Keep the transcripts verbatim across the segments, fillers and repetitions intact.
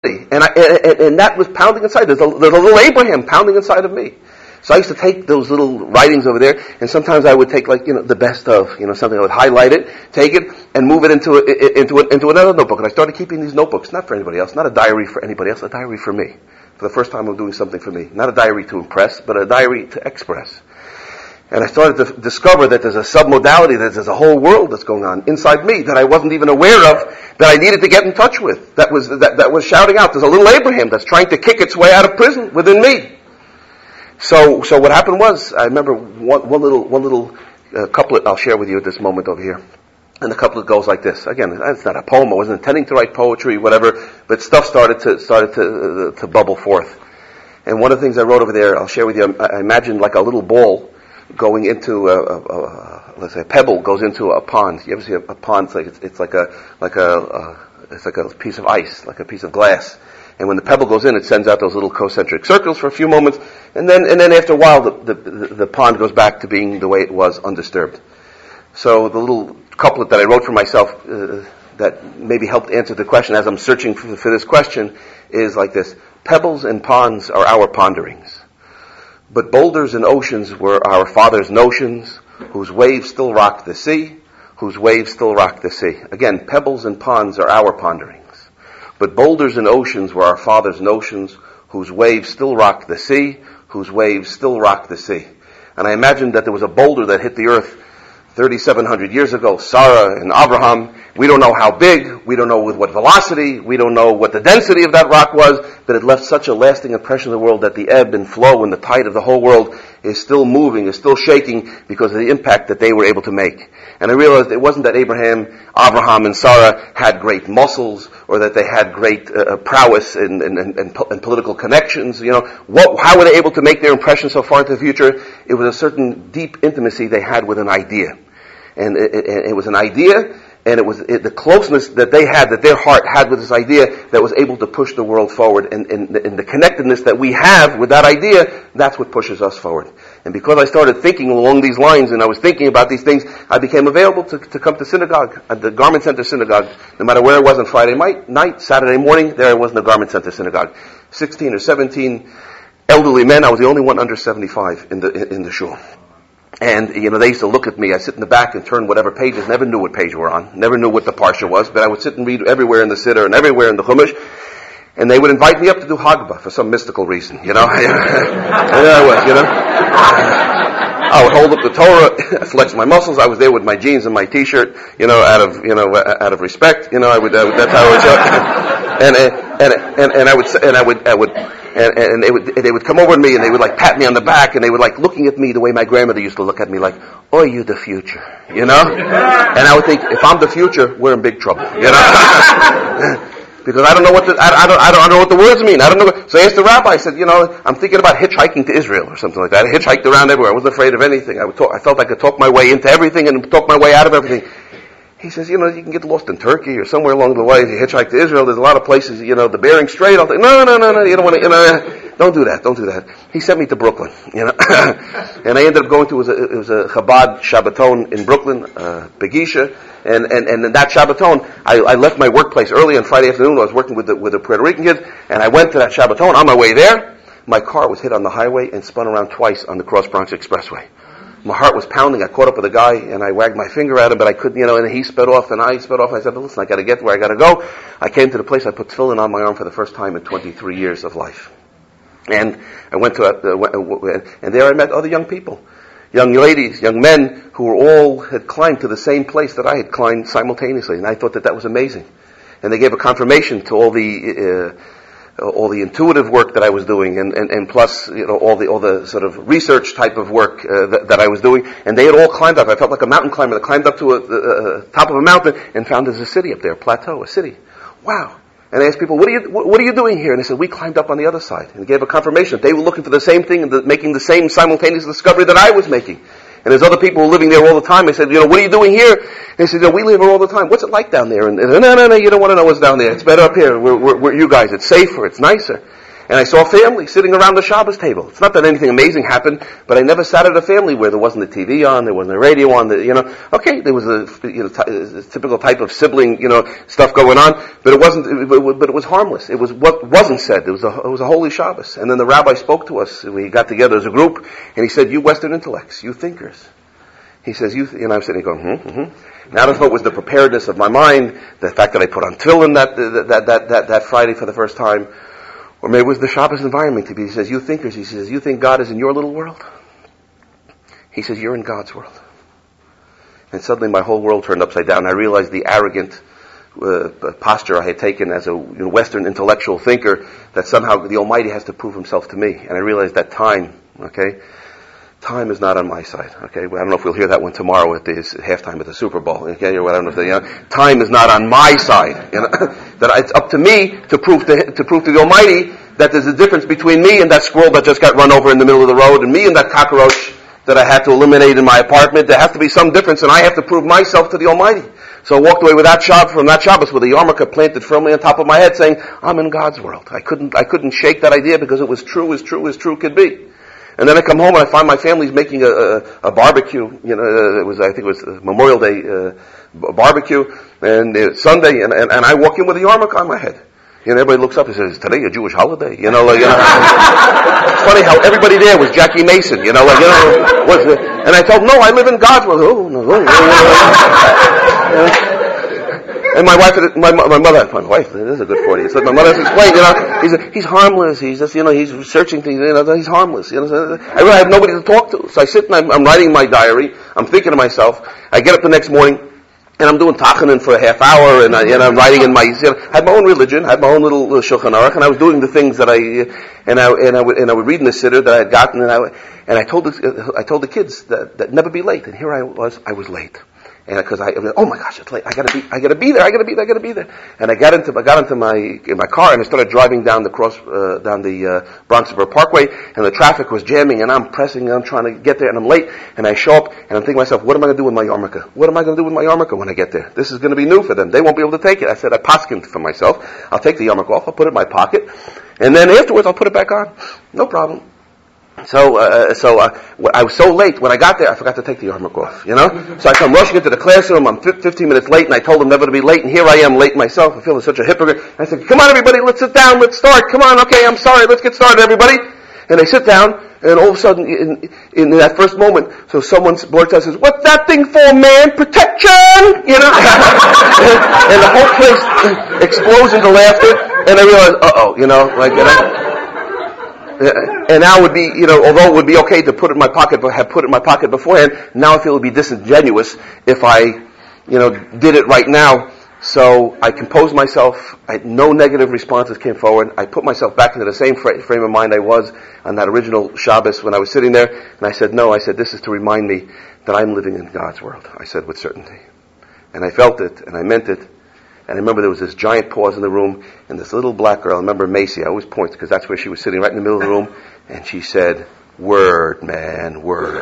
And, I, and, and that was pounding inside. There's a, there's a little Abraham pounding inside of me. So I used to take those little writings over there, and sometimes I would take, like, you know, the best of, you know, something. I would highlight it, take it, and move it into a, into a, into another notebook. And I started keeping these notebooks, not for anybody else, not a diary for anybody else, a diary for me. For the first time, I'm doing something for me. Not a diary to impress, but a diary to express. And I started to discover that there's a submodality, that there's a whole world that's going on inside me that I wasn't even aware of, that I needed to get in touch with, that was that, that was shouting out. There's a little Abraham that's trying to kick its way out of prison within me. So, so what happened was, I remember one, one little one little uh, couplet I'll share with you at this moment over here. And the couplet goes like this. Again, it's not a poem. I wasn't intending to write poetry, whatever, but stuff started to started to uh, to bubble forth. And one of the things I wrote over there, I'll share with you. I, I imagined like a little ball going into a, a, a, let's say a pebble goes into a pond. You ever see a, a pond? It's like it's, it's like a like a uh, it's like a piece of ice, like a piece of glass. And when the pebble goes in, it sends out those little concentric circles for a few moments, and then and then after a while, the the, the, the pond goes back to being the way it was, undisturbed. So the little couplet that I wrote for myself uh, that maybe helped answer the question as I'm searching for, for this question is like this: pebbles and ponds are our ponderings. But boulders and oceans were our father's notions, whose waves still rock the sea, whose waves still rock the sea. Again, pebbles and ponds are our ponderings. But boulders and oceans were our father's notions, whose waves still rock the sea, whose waves still rock the sea. And I imagined that there was a boulder that hit the earth thirty-seven hundred years ago, Sarah and Abraham. We don't know how big, we don't know with what velocity, we don't know what the density of that rock was, but it left such a lasting impression in the world that the ebb and flow and the tide of the whole world is still moving, is still shaking because of the impact that they were able to make. And I realized it wasn't that Abraham, Abraham and Sarah had great muscles or that they had great uh, prowess and, and, and, and, po- and political connections. You know, what, how were they able to make their impression so far into the future? It was a certain deep intimacy they had with an idea. And it, it, it was an idea, and it was it, the closeness that they had, that their heart had with this idea, that was able to push the world forward. And, and, and the connectedness that we have with that idea, that's what pushes us forward. And because I started thinking along these lines, and I was thinking about these things, I became available to, to come to synagogue, at the Garment Center Synagogue, no matter where I was on Friday night, Saturday morning, there I was in the Garment Center Synagogue. sixteen or seventeen elderly men. I was the only one under seventy-five in the in, in the shul. And, you know, they used to look at me. I sit in the back and turn whatever pages. Never knew what page we're on. Never knew what the parsha was. But I would sit and read everywhere in the Siddur and everywhere in the Chumash. And they would invite me up to do Hagbah for some mystical reason, you know. And there I was, you know. I would hold up the Torah, flex my muscles. I was there with my jeans and my T-shirt, you know, out of, you know, out of respect. You know, I would, uh, that's how I would, and, and, and, and I would, and I would, I would, And, and they would they would come over to me and they would like pat me on the back and they would like looking at me the way my grandmother used to look at me, like, "Oh, you the future," you know. And I would think, if I'm the future, we're in big trouble, you know, because I don't know what the I, I don't I don't I don't know what the words mean. I don't know. What, so I asked the rabbi. I said, you know, I'm thinking about hitchhiking to Israel or something like that. I hitchhiked around everywhere. I wasn't afraid of anything. I would talk, I felt I could talk my way into everything and talk my way out of everything. He says, you know, you can get lost in Turkey or somewhere along the way. If you hitchhike to Israel, there's a lot of places, you know, the Bering Strait. I'll think, no, no, no, no, you don't want to, you know, don't do that, don't do that. He sent me to Brooklyn, you know. And I ended up going to, it was a, it was a Chabad Shabbaton in Brooklyn, uh, Begisha. And, and, and in that Shabbaton, I, I left my workplace early on Friday afternoon. I was working with the, with the Puerto Rican kids. And I went to that Shabbaton. On my way there, my car was hit on the highway and spun around twice on the Cross Bronx Expressway. My heart was pounding. I caught up with a guy and I wagged my finger at him, but I couldn't, you know, and he sped off and I sped off. I said, well, listen, I gotta get to where I gotta go. I came to the place, I put tefillin on my arm for the first time in twenty-three years of life. And I went to, a, uh, and there I met other young people. Young ladies, young men who were all, had climbed to the same place that I had climbed simultaneously. And I thought that that was amazing. And they gave a confirmation to all the, uh, all the intuitive work that I was doing, and, and, and plus, you know, all the all the sort of research type of work uh, that, that I was doing, and they had all climbed up. I felt like a mountain climber that climbed up to a, a, a top of a mountain and found there's a city up there, a plateau, a city. Wow! And I asked people, "What are you what, what are you doing here?" And they said, "We climbed up on the other side." And gave a confirmation that they were looking for the same thing and the, making the same simultaneous discovery that I was making. And there's other people who are living there all the time. I said, you know, what are you doing here? And they said, you know, we live here all the time. What's it like down there? And they said, no, no, no, you don't want to know what's down there. It's better up here. We're, we're, we're you guys. It's safer. It's nicer. And I saw a family sitting around the Shabbos table. It's not that anything amazing happened, but I never sat at a family where there wasn't a T V on, there wasn't a radio on, the, you know. Okay, there was a, you know, t- a typical type of sibling, you know, stuff going on, but it wasn't, but it was harmless. It was what wasn't said. It was a, it was a holy Shabbos. And then the rabbi spoke to us. We got together as a group, and he said, "You Western intellects, you thinkers." He says, "You," th-, and I'm sitting there going, "Hmm, hmm." And I don't know if it was the preparedness of my mind, the fact that I put on tefillin that that that that that Friday for the first time. Or maybe it was the Shabbos environment. He says, "You thinkers," he says, "you think God is in your little world?" He says, "You're in God's world." And suddenly my whole world turned upside down. I realized the arrogant uh, posture I had taken as a you know, Western intellectual thinker, that somehow the Almighty has to prove himself to me. And I realized that time, okay, time is not on my side. Okay, well, I don't know if we'll hear that one tomorrow at the halftime at the Super Bowl. Okay, or I don't know if they, you know, time is not on my side. You know, that it's up to me to prove to to prove to the Almighty that there's a difference between me and that squirrel that just got run over in the middle of the road, and me and that cockroach that I had to eliminate in my apartment. There has to be some difference, and I have to prove myself to the Almighty. So I walked away with that Shabbos, from that Shabbos with a yarmulke planted firmly on top of my head, saying, "I'm in God's world." I couldn't I couldn't shake that idea because it was true as true as true could be. And then I come home and I find my family's making a, a, a barbecue. You know, it was, I think it was Memorial Day uh, barbecue, and it's Sunday, and, and, and I walk in with a yarmulke on my head. You know, everybody looks up and says, "Is today a Jewish holiday?" You know, like, you know. It's funny how everybody there was Jackie Mason. You know, like, you know, was it? And I told them, "No, I live in God's world." Oh, no, no, no, no. And my wife, my, my mother, my wife, this is a good forty. It's like my mother explained, you know, he's he's harmless. He's just, you know, he's researching things. You know, he's harmless. You know, I really have nobody to talk to. So I sit and I'm, I'm writing my diary. I'm thinking to myself. I get up the next morning and I'm doing tachanan for a half hour, and I, you know, I'm writing in my. You know, I had my own religion, I had my own little uh, Shulchan Aruch, and I was doing the things that I and I and I would and I would read in the siddur that I had gotten, and I and I told the, I told the kids that, that never be late, and here I was. I was late. And because I, oh my gosh, it's late. I gotta be, I gotta be there. I gotta be there. I gotta be there. And I got into, I got into my in my car, and I started driving down the cross, uh, down the uh, Bronxboro Parkway, and the traffic was jamming, and I'm pressing, and I'm trying to get there, and I'm late. And I show up, and I'm thinking to myself, what am I gonna do with my yarmulke? What am I gonna do with my yarmulke when I get there? This is gonna be new for them. They won't be able to take it. I said, I paskined for myself. I'll take the yarmulke off. I'll put it in my pocket, and then afterwards I'll put it back on. No problem. So, uh, so uh, I was so late. When I got there, I forgot to take the yarmulke off. You know, so I come rushing into the classroom. I'm fifteen minutes late, and I told them never to be late. And here I am, late myself. I feel like such a hypocrite. I said, "Come on, everybody, let's sit down. Let's start. Come on, okay, I'm sorry. Let's get started, everybody." And they sit down, and all of a sudden, in, in that first moment, so someone's board says, "What's that thing for, man? Protection!" You know, and the whole place explodes into laughter. And I realized, uh oh, you know, like, you know. And now it would be, you know, although it would be okay to put it in my pocket, but have put it in my pocket beforehand, now I feel it would be disingenuous if I, you know, did it right now. So I composed myself. I, no negative responses came forward. I put myself back into the same frame of mind I was on that original Shabbos when I was sitting there. And I said, no, I said, this is to remind me that I'm living in God's world. I said with certainty. And I felt it, and I meant it. And I remember there was this giant pause in the room, and this little black girl, I remember Macy, I always point, because that's where she was sitting, right in the middle of the room, and she said, "Word, man, word."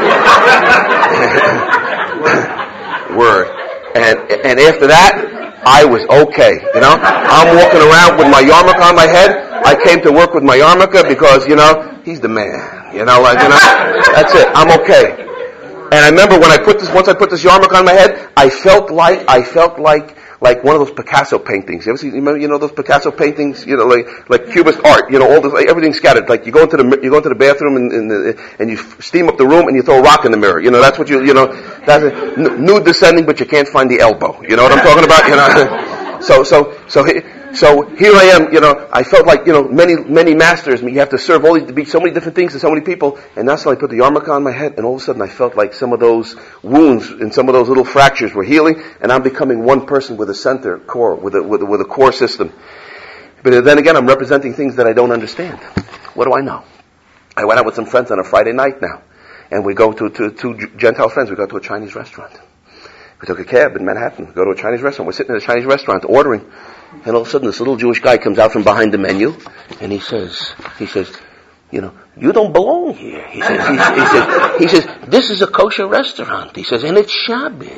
Word. And and after that, I was okay, you know? I'm walking around with my yarmulke on my head. I came to work with my yarmulke because, you know, he's the man, you know, like, you know, that's it, I'm okay. And I remember when I put this, once I put this yarmulke on my head, I felt like, I felt like, like one of those Picasso paintings. You ever see, you remember, you know, those Picasso paintings, you know, like, like Cubist art, you know, all this, like, everything's scattered. Like, you go into the, you go into the bathroom and, and, the, and you steam up the room and you throw a rock in the mirror. You know, that's what you, you know, that's a, nude descending, but you can't find the elbow. You know what I'm talking about? You know, so, so, so, so here I am, you know, I felt like, you know, many, many masters, you have to serve all these, to be so many different things to so many people, and that's when I put the yarmulke on my head, and all of a sudden I felt like some of those wounds and some of those little fractures were healing, and I'm becoming one person with a center core, with a, with a, with a core system. But then again, I'm representing things that I don't understand. What do I know? I went out with some friends on a Friday night now, and we go to, to two Gentile friends, we go to a Chinese restaurant. We took a cab in Manhattan, we go to a Chinese restaurant, we're sitting in a Chinese restaurant ordering, and all of a sudden this little Jewish guy comes out from behind the menu, and he says, he says, you know, "You don't belong here." He says, he, he says, he says, "This is a kosher restaurant." He says, "And it's Shabbos."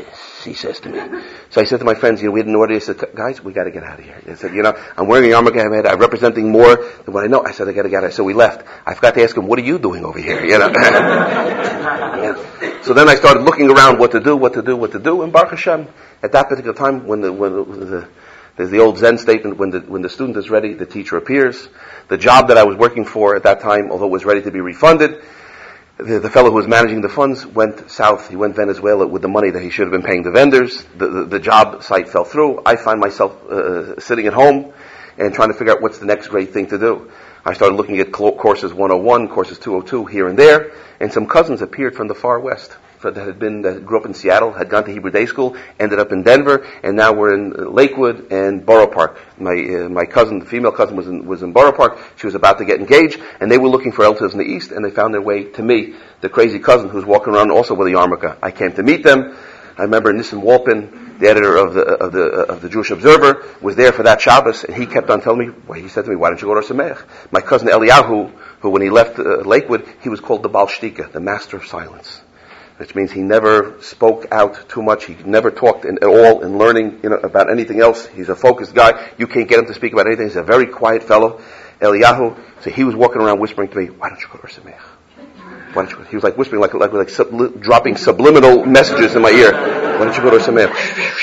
he says to me. So I said to my friends, you know, we had an order. I said, guys, we got to get out of here. I said, you know, I'm wearing a yarmulke. I'm, I'm representing more than what I know. I said, I got to get out of here. So we left. I forgot to ask him, what are you doing over here? You know. Yeah. So then I started looking around what to do, what to do, what to do. And Baruch Hashem, at that particular time, when the, when the, the there's the old Zen statement, when the, when the student is ready, the teacher appears. The job that I was working for at that time, although it was ready to be refunded, the, the fellow who was managing the funds went south. He went Venezuela with the money that he should have been paying the vendors. The, the, the job site fell through. I find myself uh, sitting at home and trying to figure out what's the next great thing to do. I started looking at courses one oh one, courses two oh two here and there, and some cousins appeared from the far west that had been, that grew up in Seattle, had gone to Hebrew Day School, ended up in Denver, and now we're in Lakewood and Borough Park. My uh, my cousin, the female cousin, was in, was in Borough Park. She was about to get engaged, and they were looking for relatives in the east, and they found their way to me, the crazy cousin who was walking around also with a yarmulke. I came to meet them. I remember Nissim Walpin, the editor of the of the of the Jewish Observer, was there for that Shabbos, and he kept on telling me. Well, he said to me, "Why don't you go to Sameach?" My cousin Eliyahu, who when he left uh, Lakewood, he was called the Baal Shtika, the master of silence, which means he never spoke out too much. He never talked in, at all in learning, you know, about anything else. He's a focused guy. You can't get him to speak about anything. He's a very quiet fellow. Eliyahu, so he was walking around whispering to me, "Why don't you go to Sameach? Why don't you?" He was like whispering, like like like sub, dropping subliminal messages in my ear. "Why don't you go to Sameach?"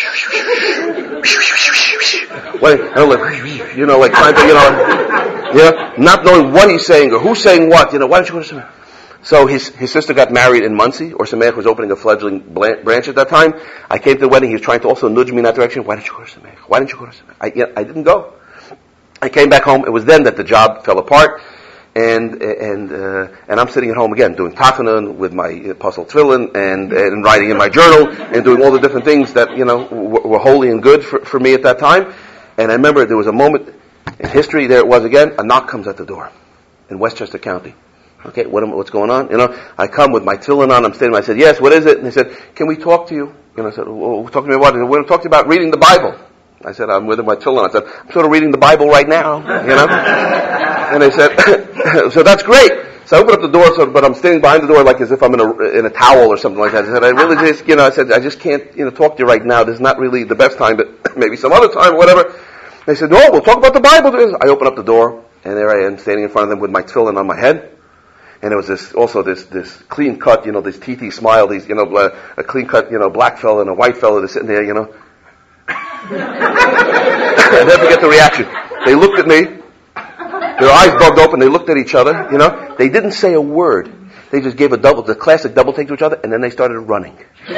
Why, and I'm like, you know, like trying to, you know, you know, not knowing what he's saying or who's saying what. You know, why don't you go to Sameach? So his his sister got married in Muncie, or Sameach was opening a fledgling branch at that time. I came to the wedding. He was trying to also nudge me in that direction. Why didn't you go to Sameach? Why didn't you go to Sameach? I, yeah, I didn't go. I came back home. It was then that the job fell apart, and and uh, and I'm sitting at home again doing tachanun with my apostle tefillin and and writing in my journal and doing all the different things that, you know, were, were holy and good for, for me at that time. And I remember there was a moment in history. There it was again. A knock comes at the door in Westchester County. Okay, what am, what's going on? You know, I come with my tefillin on. I'm standing. I said, "Yes, what is it?" And they said, "Can we talk to you?" And I said, "Well, talk to me about it." We're going to talk to you about reading the Bible. I said, "I'm with my tefillin." I said, "I'm sort of reading the Bible right now." You know, and they said, "So that's great." So I opened up the door, so, but I'm standing behind the door like as if I'm in a in a towel or something like that. I said, "I really just, you know," I said, "I just can't, you know, talk to you right now. This is not really the best time, but maybe some other time, or whatever." They said, "No, we'll talk about the Bible." I open up the door, and there I am standing in front of them with my tefillin on my head. And there was this, also this, this clean cut, you know, this T T smile, these, you know, uh, a clean cut, you know, black fella and a white fella that's sitting there, you know. I never get the reaction. They looked at me, their eyes bugged open, they looked at each other, you know. They didn't say a word. They just gave a double, the classic double take to each other, and then they started running.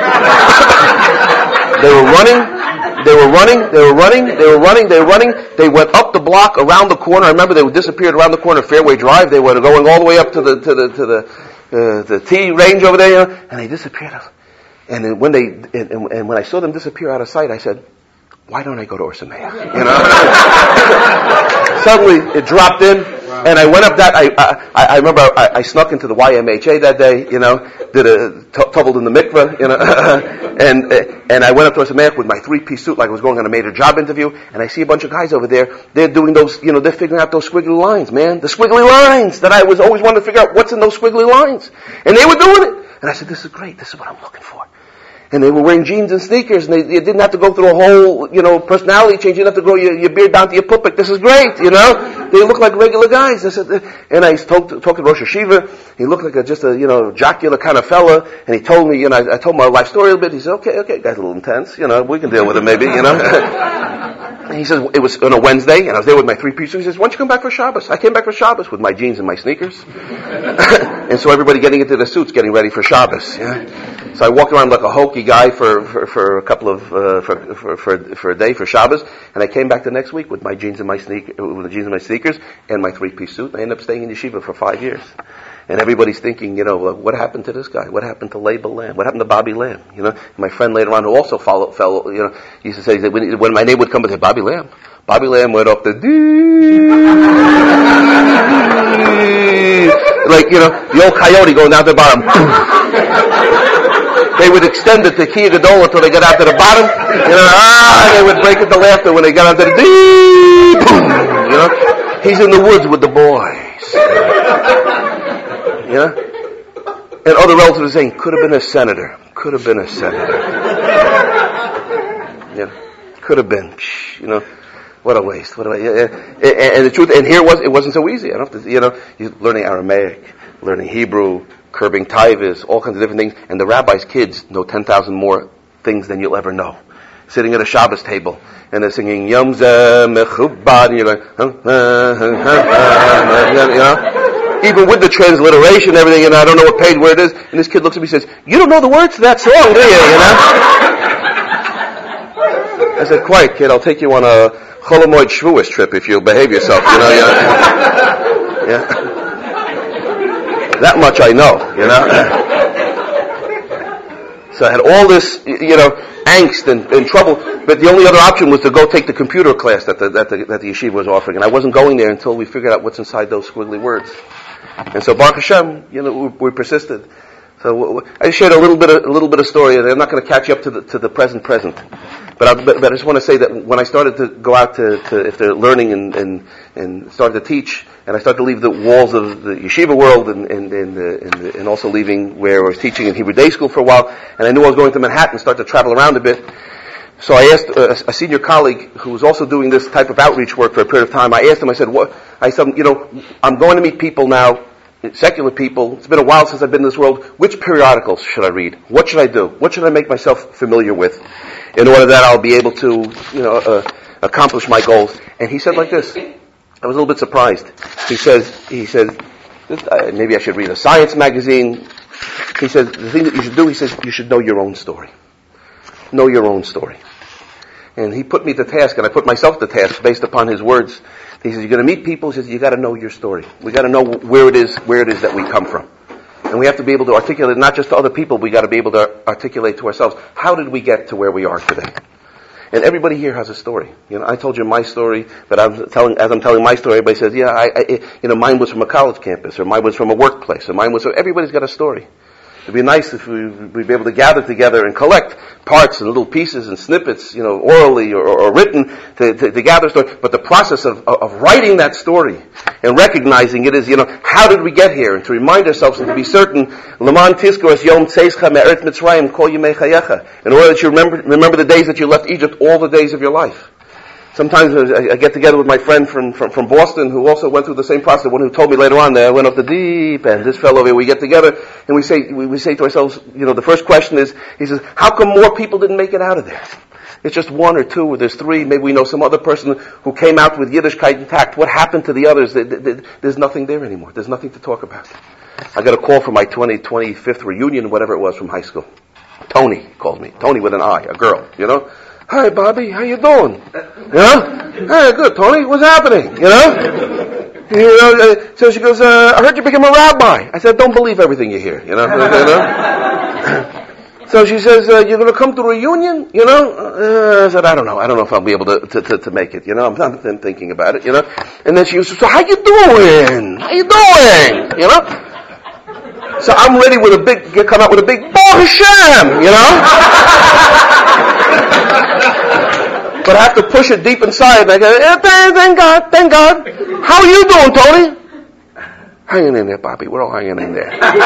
They were running, they were running, they were running, they were running, they were running. They went up the block, around the corner. I remember they disappeared around the corner of Fairway Drive. They were going all the way up to the to the to the uh, the T range over there, you know, and they disappeared. And then when they and, and when I saw them disappear out of sight, I said, "Why don't I go to Or Sameach?" You know. Suddenly it dropped in. And I went up that, I I, I remember I, I snuck into the Y M H A that day, you know, did a, t- tumbled in the mikveh, you know, and and I went up to Or Sameach with my three-piece suit like I was going on a major job interview, and I see a bunch of guys over there, they're doing those, you know, they're figuring out those squiggly lines, man, the squiggly lines that I was always wanting to figure out what's in those squiggly lines. And they were doing it. And I said, "This is great, this is what I'm looking for." And they were wearing jeans and sneakers, and they, they didn't have to go through a whole, you know, personality change. You didn't have to grow your, your beard down to your pupik. This is great, you know. They look like regular guys. I said, and I talked to, talked to Rosh Hashiva. He looked like a, just a, you know, jocular kind of fella. And he told me, you know, I, I told my life story a little bit. He said, "Okay, okay, guy's a little intense. You know, we can deal with it maybe, you know." And he says, it was on a Wednesday, and I was there with my three pieces. He says, "Why don't you come back for Shabbos?" I came back for Shabbos with my jeans and my sneakers. And so everybody getting into their suits, getting ready for Shabbos. Yeah. So I walked around like a hokey guy for, for, for a couple of, uh, for, for, for, for a day for Shabbos. And I came back the next week with my jeans and my sneakers, with the jeans and my sneakers and my three-piece suit. I ended up staying in yeshiva for five years. And everybody's thinking, you know, what happened to this guy? What happened to Label Lamb? What happened to Bobby Lamb? You know, my friend later on who also followed, fell, you know, used to say that when, when my name would come and say, "Bobby Lamb," Bobby Lamb went up the D. Like, you know, the old coyote going down to the bottom. They would extend it to Kia Gadola until they got out to the bottom. You know, ah, they would break into laughter when they got out to the D. You know, he's in the woods with the boys. You know? And other relatives are saying, "Could have been a senator. Could have been a senator." You know, could have been. You know, what a waste. What a waste. And, and the truth, and here it was, it wasn't so easy. I don't have to, you know, you're learning Aramaic, learning Hebrew, curbing taivas, all kinds of different things. And the rabbi's kids know ten thousand more things than you'll ever know. Sitting at a Shabbos table, and they're singing Yom Zeh Mechubad, and you're like, huh, huh, huh, huh, you know, even with the transliteration and everything, and I don't know what page where it is, and this kid looks at me and says, "You don't know the words to that song, do you?" You know? I said, "Quiet, kid. I'll take you on a Cholamoid Shavuos trip if you behave yourself." You know, you know? Yeah. That much I know. You know. So I had all this, you know, angst and, and trouble, but the only other option was to go take the computer class that the, that the that the yeshiva was offering, and I wasn't going there until we figured out what's inside those squiggly words. And so Baruch Hashem, you know, we, we persisted. So I just shared a little bit of, a little bit of story. I'm not going to catch you up to the to the present present, but I, but, but I just want to say that when I started to go out to, to if they're learning and, and and started to teach, and I started to leave the walls of the yeshiva world and and and, uh, and, and also leaving where I was teaching in Hebrew Day School for a while, and I knew I was going to Manhattan, started to travel around a bit. So I asked a, a senior colleague who was also doing this type of outreach work for a period of time. I asked him. I said, "What?" I said, "You know, I'm going to meet people now." Secular people, it's been a while since I've been in this world. Which periodicals should I read? What should I do? What should I make myself familiar with in order that I'll be able to, you know, uh, accomplish my goals? And he said like this. I was a little bit surprised. He says, he says, uh, maybe I should read a science magazine. He says, the thing that you should do, he says, you should know your own story. Know your own story. And he put me to task, and I put myself to task based upon his words. He says, you're going to meet people, he says, you got to know your story. We got to know where it is, where it is that we come from. And we have to be able to articulate, not just to other people, we got to be able to articulate to ourselves, how did we get to where we are today? And everybody here has a story. You know, I told you my story, but I'm telling, as I'm telling my story, everybody says, yeah, I, I, you know, mine was from a college campus, or mine was from a workplace, or mine was from, everybody's got a story. It'd be nice if we, we'd be able to gather together and collect parts and little pieces and snippets, you know, orally or, or written to, to, to gather a story. But the process of, of writing that story and recognizing it is, you know, how did we get here? And to remind ourselves and to be certain, L'man tizkor es yom tzeischa me'eret Mitzrayim kol yimei chayecha, in order that you remember, remember the days that you left Egypt, all the days of your life. Sometimes I get together with my friend from, from, from Boston who also went through the same process, the one who told me later on that I went off the deep end. This fellow here, we get together and we say, we, we say to ourselves, you know, the first question is, he says, how come more people didn't make it out of there? It's just one or two, or there's three, maybe we know some other person who came out with Yiddishkeit intact. What happened to the others? There's nothing there anymore. There's nothing to talk about. I got a call from my twenty, twenty-fifth reunion, whatever it was, from high school. Tony called me. Tony with an I, a girl, you know. Hi, Bobby, how you doing? You know? Hey, good, Tony, what's happening? You know? You know, uh, so she goes, uh, I heard you became a rabbi. I said, don't believe everything you hear, you know? You know? So she says, uh, you're going to come to a reunion, you know? Uh, I said, I don't know. I don't know if I'll be able to, to, to, to make it, you know? I'm not thinking about it, you know? And then she goes, so how you doing? How you doing? You know? So I'm ready with a big, come out with a big, Baruch Hashem, you know? But I have to push it deep inside. And I go, eh, thank God, thank God. How are you doing, Tony? Hanging in there, Bobby. We're all hanging in there.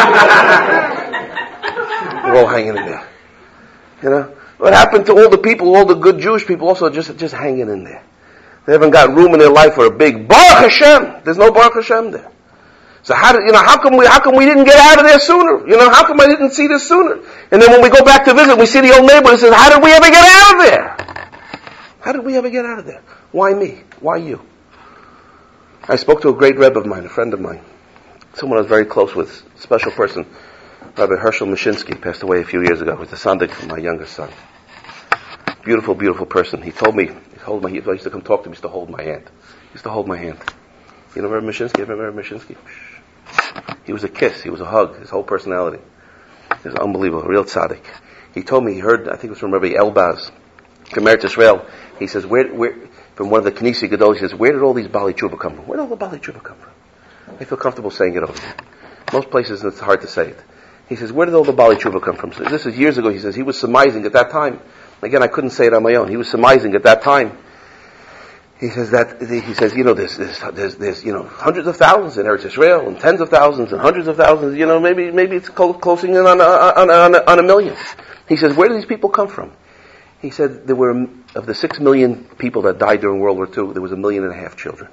We're all hanging in there. You know? What happened to all the people, all the good Jewish people also just, just hanging in there. They haven't got room in their life for a big Baruch Hashem. There's no Baruch Hashem there. So how did, you know, how come we, how come we didn't get out of there sooner? You know, how come I didn't see this sooner? And then when we go back to visit, we see the old neighbor and says, how did we ever get out of there? How did we ever get out of there? Why me? Why you? I spoke to a great Rebbe of mine, a friend of mine, someone I was very close with, a special person, Rabbi Herschel Mashinsky, passed away a few years ago. He was the sandik for my youngest son. Beautiful, beautiful person. He told me, he told me, he used to come talk to me, he used to hold my hand. He used to hold my hand. You know Rabbi Mashinsky? You remember Rabbi Mashinsky? He was a kiss. He was a hug. His whole personality. He was unbelievable. A real tzaddik. He told me, he heard, I think it was from Rabbi Elbaz, from Eretz Israel. He says, where, where, from one of the Knesset Gadol, he says, where did all these Bali Tshuva come from? Where did all the Bali Tshuva come from? I feel comfortable saying it over here. Most places it's hard to say it. He says, where did all the Bali Tshuva come from? So this is years ago. He says, he was surmising at that time. Again, I couldn't say it on my own. He was surmising at that time. He says that, he says, you know, there's, there's, there's, there's, you know, hundreds of thousands in Eretz Israel, and tens of thousands, and hundreds of thousands, you know, maybe, maybe it's closing in on, on, on, on a million. He says, where do these people come from? He said there were, of the six million people that died during World War Two, there was a million and a half children.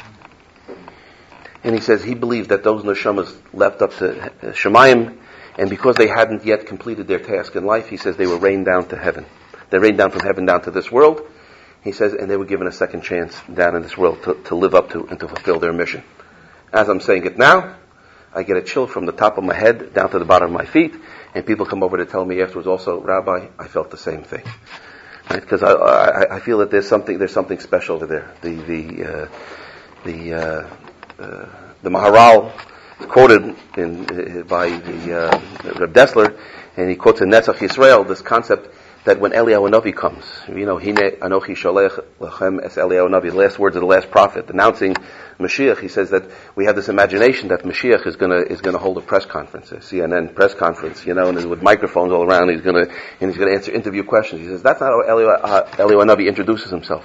And he says he believed that those neshamas left up to Shemayim, and because they hadn't yet completed their task in life, he says they were rained down to heaven. They rained down from heaven down to this world, he says, and they were given a second chance down in this world to, to live up to and to fulfill their mission. As I'm saying it now, I get a chill from the top of my head down to the bottom of my feet, and people come over to tell me afterwards also, Rabbi, I felt the same thing. Right? Because I, I, I feel that there's something, there's something special over there. The, the, uh, the, uh, uh, the Maharal is quoted in, uh, by the, uh, Reb Dessler, and he quotes in Netzach Yisrael this concept that when Eliyahu Navi comes, you know, Hine Anochi Sholech Lachem Es Eliyahu Navi, the last words of the last prophet, announcing Mashiach, he says that we have this imagination that Mashiach is gonna, is gonna hold a press conference, a C N N press conference, you know, and with microphones all around, he's gonna, and he's gonna answer interview questions. He says, that's not how Eliyahu, uh, Eliyahu Navi introduces himself.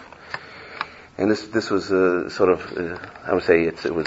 And this, this was, uh, sort of, uh, I would say it's, it was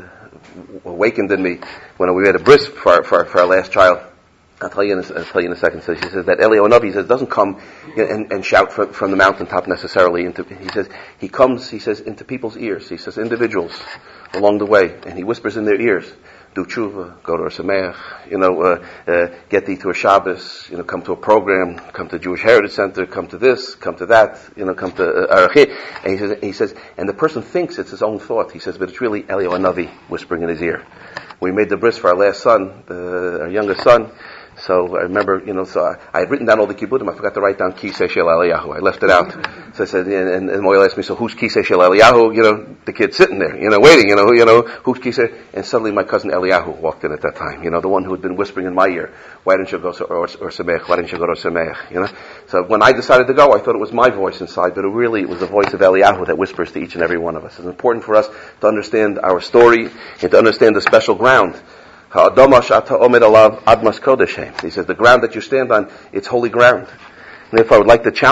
uh, awakened in me when we had a bris for our, for our, for our last child. I'll tell you in a, I'll tell you in a second. So she says that Eliyahu Navi, he says, doesn't come and, and shout from, from the mountaintop necessarily. Into, he says, he comes, he says, into people's ears. He says, individuals along the way. And he whispers in their ears, do tshuva, go to a sameach, you know, uh, uh, get thee to a Shabbos, you know, come to a program, come to Jewish Heritage Center, come to this, come to that, you know, come to uh, Arachid. And he says, he says, and the person thinks it's his own thought. He says, but it's really Eliyahu Navi whispering in his ear. We made the bris for our last son, uh, our youngest son. So I remember, you know, so I, I had written down all the kibbudim. I forgot to write down Kisei Shel Eliyahu. I left it out. So I said, and, and Moyle asked me, so who's Kisei Shel Eliyahu? You know, the kid sitting there, you know, waiting, you know, you know, who's Kisei? And suddenly my cousin Eliyahu walked in at that time, you know, the one who had been whispering in my ear, why didn't you go to or, or Sameach? Why didn't you go to Sameach? You know? So when I decided to go, I thought it was my voice inside, but it really it was the voice of Eliyahu that whispers to each and every one of us. It's important for us to understand our story and to understand the special ground. He says, the ground that you stand on, it's holy ground. And therefore I would like to challenge